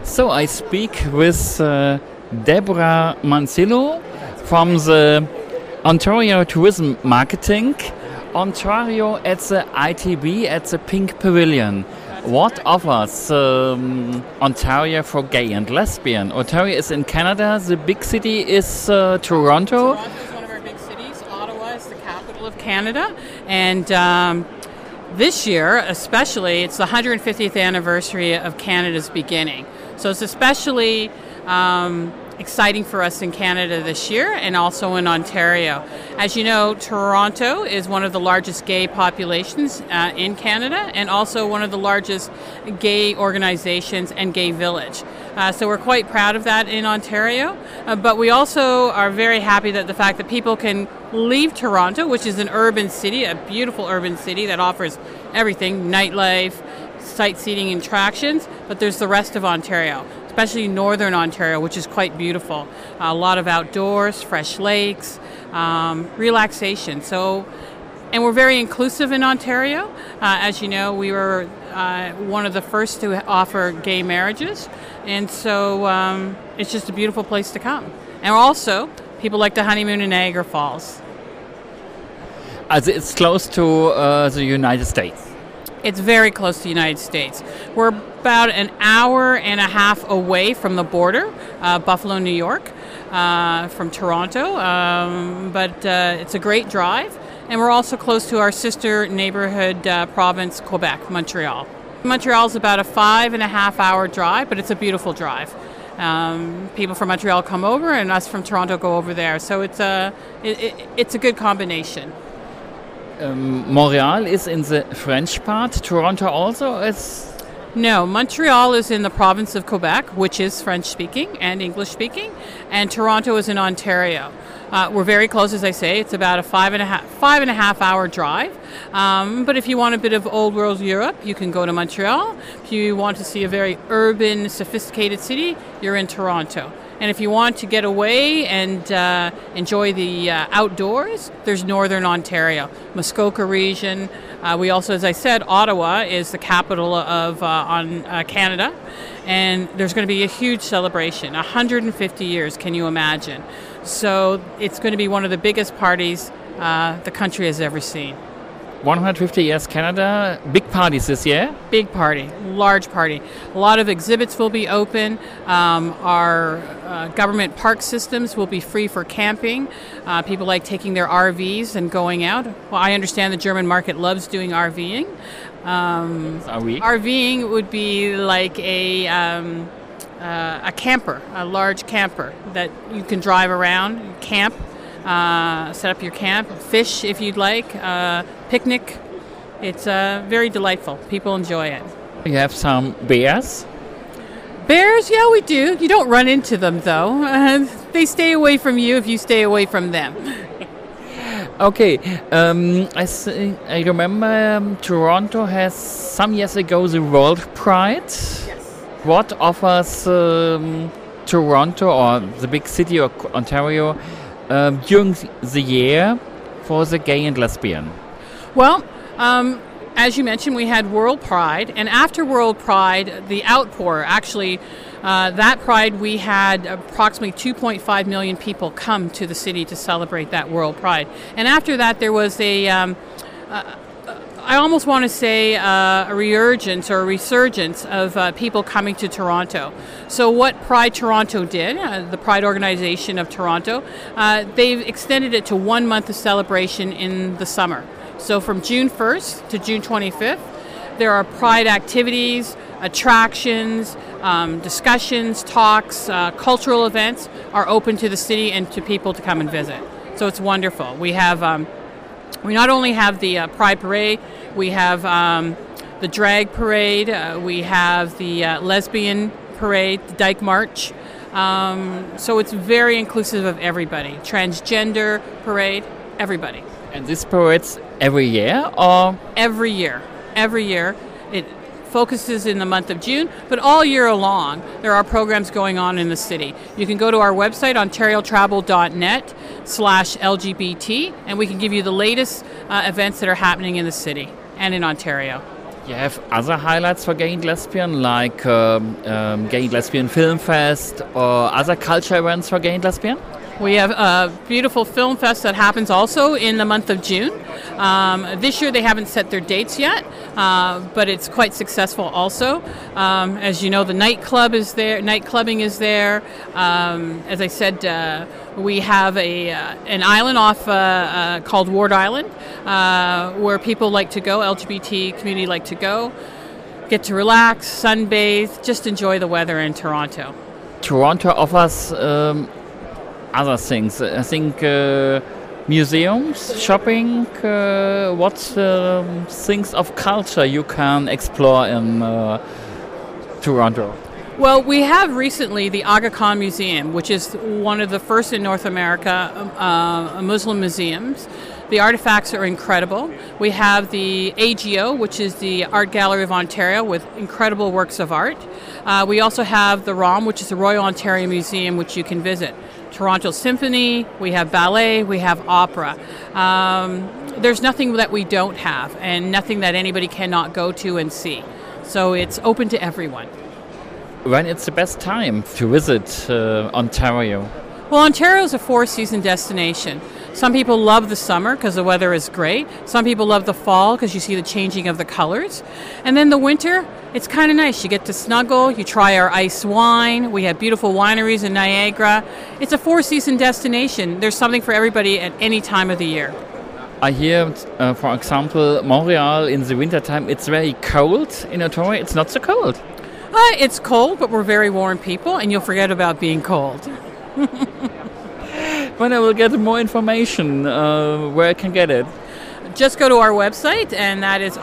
So I speak with Deborah Mancillo from the Ontario Tourism Marketing. Ontario at the ITB at the Pink Pavilion. What offers Ontario for gay and lesbian? Ontario is in Canada. The big city is Toronto. Toronto is one of our big cities. Ottawa is the capital of Canada. And this year, especially, it's the 150th anniversary of Canada's beginning. So it's especially exciting for us in Canada this year and also in Ontario. As you know, Toronto is one of the largest gay populations in Canada and also one of the largest gay organizations and gay village. So we're quite proud of that in Ontario, but we also are very happy that the fact that people can leave Toronto, which is an urban city, a beautiful urban city that offers everything, nightlife, sightseeing attractions, but there's the rest of Ontario, especially northern Ontario, which is quite beautiful. A lot of outdoors, fresh lakes, relaxation. So, and we're very inclusive in Ontario. As you know, we were one of the first to offer gay marriages, and so it's just a beautiful place to come. And also, people like to honeymoon in Niagara Falls. It's close to the United States. It's very close to the United States. We're about an hour and a half away from the border, Buffalo, New York, from Toronto. But it's a great drive. And we're also close to our sister neighborhood province, Quebec, Montreal. Montreal's about a 5.5 hour drive, but it's a beautiful drive. People from Montreal come over and us from Toronto go over there. So it's a good combination. Montreal is in the French part. Toronto also is? No, Montreal is in the province of Quebec, which is French-speaking and English-speaking, and Toronto is in Ontario. We're very close, as I say. It's about a 5.5 hour drive. But if you want a bit of old world Europe, you can go to Montreal. If you want to see a very urban, sophisticated city, you're in Toronto. And if you want to get away and enjoy the outdoors, there's Northern Ontario, Muskoka region. We also, as I said, Ottawa is the capital of Canada. And there's going to be a huge celebration, 150 years, can you imagine? So it's going to be one of the biggest parties the country has ever seen. 150 years Canada, big parties this year? Big party, large party. A lot of exhibits will be open. Our government park systems will be free for camping. People like taking their RVs and going out. Well, I understand the German market loves doing RVing. RVing would be like a camper, a large camper that you can drive around, camp. Set up your camp, fish if you'd like, picnic. It's very delightful. People enjoy it. You have some bears? Bears? Yeah, we do. You don't run into them, though. They stay away from you if you stay away from them. Okay. I remember Toronto has some years ago the World Pride. Yes. What offers Toronto or the big city of Ontario during the year for the gay and lesbian? Well, as you mentioned, we had World Pride, and after World Pride, the outpour, actually, that Pride, we had approximately 2.5 million people come to the city to celebrate that World Pride. And after that, there was I almost want to say a resurgence of people coming to Toronto. So what Pride Toronto did, the Pride organization of Toronto, they've extended it to 1 month of celebration in the summer. So from June 1st to June 25th, there are Pride activities, attractions, discussions, talks, cultural events are open to the city and to people to come and visit. So it's wonderful. We not only have the Pride Parade, we have the Drag Parade, we have the Lesbian Parade, the Dyke March. So it's very inclusive of everybody. Transgender Parade, everybody. And this parade's every year, or? Every year. Every year. It focuses in the month of June, but all year long there are programs going on in the city. You can go to our website, ontariotravel.net/LGBT, and we can give you the latest events that are happening in the city and in Ontario. You have other highlights for Gay and Lesbian, like Gay and Lesbian Film Fest or other culture events for Gay and Lesbian? We have a beautiful film fest that happens also in the month of June. This year they haven't set their dates yet, but it's quite successful also. As you know, the nightclubbing is there. As I said, we have an island off called Ward Island where people like to go, LGBT community like to go, get to relax, sunbathe, just enjoy the weather in Toronto. Toronto offers other things. I think museums, shopping, what things of culture you can explore in Toronto? Well, we have recently the Aga Khan Museum, which is one of the first in North America Muslim museums. The artifacts are incredible. We have the AGO, which is the Art Gallery of Ontario, with incredible works of art. We also have the ROM, which is the Royal Ontario Museum, which you can visit. Toronto Symphony, we have ballet, we have opera. There's nothing that we don't have, and nothing that anybody cannot go to and see. So it's open to everyone. When it's the best time to visit Ontario? Well, Ontario is a four-season destination. Some people love the summer because the weather is great. Some people love the fall because you see the changing of the colors. And then the winter, it's kind of nice. You get to snuggle, you try our ice wine. We have beautiful wineries in Niagara. It's a four-season destination. There's something for everybody at any time of the year. I hear, for example, Montreal in the wintertime, it's very cold. In Ontario, it's not so cold. It's cold, but we're very warm people, and you'll forget about being cold. When I will get more information, where I can get it? Just go to our website, and that is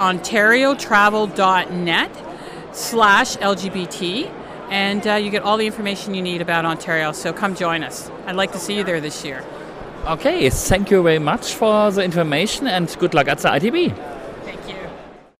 ontariotravel.net/LGBT, and you get all the information you need about Ontario, so come join us. I'd like to see you there this year. Okay, thank you very much for the information, and good luck at the ITB. Thank you.